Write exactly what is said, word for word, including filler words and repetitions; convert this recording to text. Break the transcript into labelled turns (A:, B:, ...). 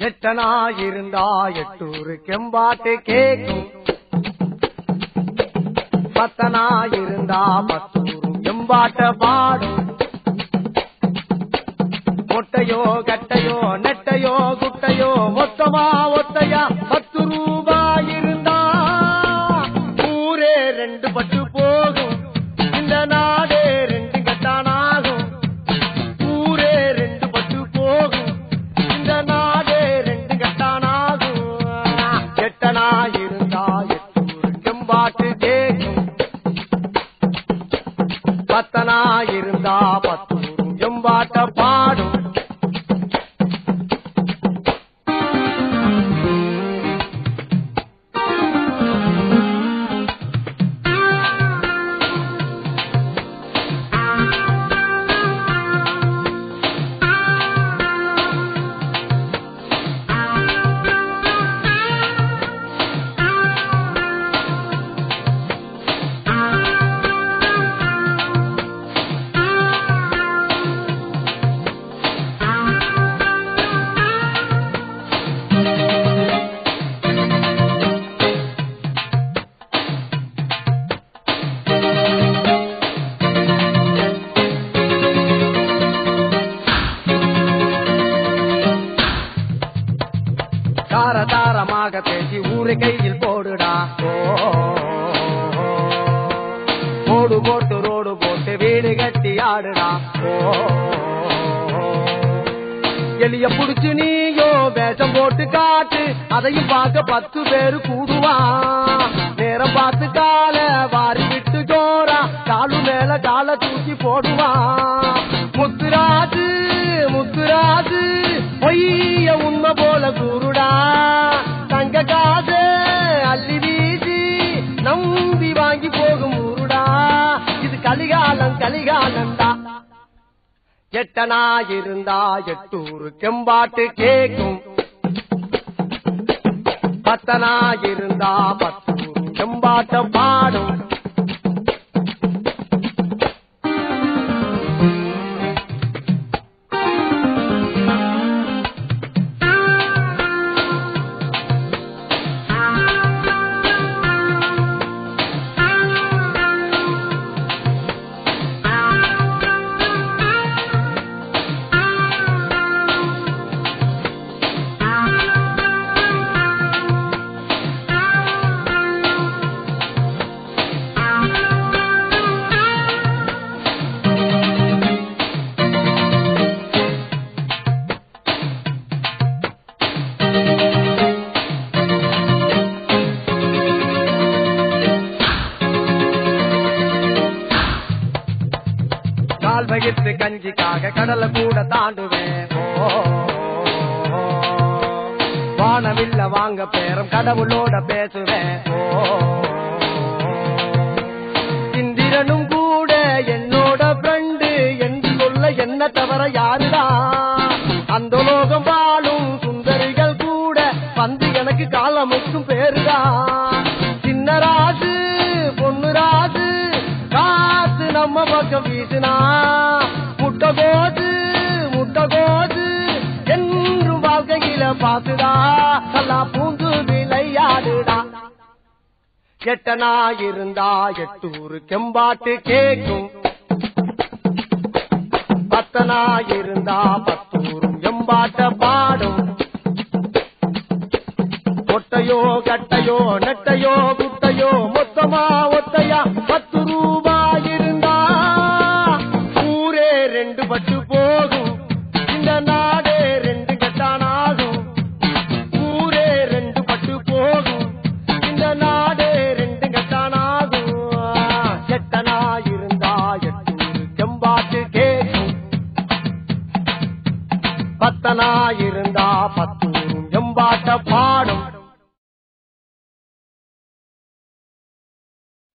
A: எட்டனா இருந்தா எட்டூரு கெம்பாட்டு கேக்கும், பத்தனா இருந்தா பத்தூரு எம்பாட்ட பாடும். மொட்டையோ கட்டையோ நெட்டையோ குட்டையோ மொத்தமா ஒத்தையா பத்து ரூபாய் இருந்தா ஊரே ரெண்டு பட்டு போகும், இந்த நாடே ரெண்டு கட்டானாகும். ஊரே ரெண்டு பட்டு போகும், இந்த நாடே ரெண்டு கட்டானாகும். எட்டனா இருந்தா எட்டூரு கெம்பாட்டு கேக்கும், பத்தனா இருந்தா பத்தூரு எம்பாட்ட பாடும். தாரதாரமாக பேசி ஊரை கையில் போடுடா, ஓடு போட்டு ரோடு போட்டு வீடு கட்டி ஆடுடா. எலிய புடிச்சு நீயோ வேஷம் போட்டு காட்டு, அதையும் பார்க்க பத்து பேரு கூடுவான். நேரம் பார்த்து கால வாரி விட்டு ஜோரா காலு மேல கால தூக்கி போடுவான். முத்துராஜு முத்துராஜு பொய்ய உண்மை போல கூறுடா, தங்க காசு அள்ளி வீசி நம்பி வாங்கி போகும் ஊருடா. இது கலிகாலம் கலிகாலம்டா. எட்டனா இருந்தா எட்டூரு கெம்பாட்டு கேக்கும், பத்தனா இருந்தா பத்தூரு கெம்பாட்ட பாடும். கால் வகித்து கஞ்சிக்காக கடலை கூட தாண்டுவேன், வானவில்ல வாங்க பேரம் கடவுளோட பேசுவேன். இந்திரனும் கூட என்னோட ஃப்ரெண்டு என்று சொல்ல என்ன தவிர யாருடா. அந்த லோகம் வாழும் சுந்தரிகள் கூட வந்து எனக்கு காலமுக்கும் பேருடா. சின்ன ராசு பொண்ணு ராசு காத்து நம்ம பக்கம் வீசுனா, முட்டை கோது முட்டை கோது என்றும் வாழ்க்கையில பாத்துடா, நல்லா பூந்து விளையாடுடா. எட்டனா இருந்தா எட்டூரு கெம்பாட்டு கேக்கும், பத்தனா இருந்தா பத்தூரும் எம்பாட்ட பாடும். ஒட்டையோ கட்டையோ நெட்டையோ குட்டையோ மொத்தமா ஒத்தையா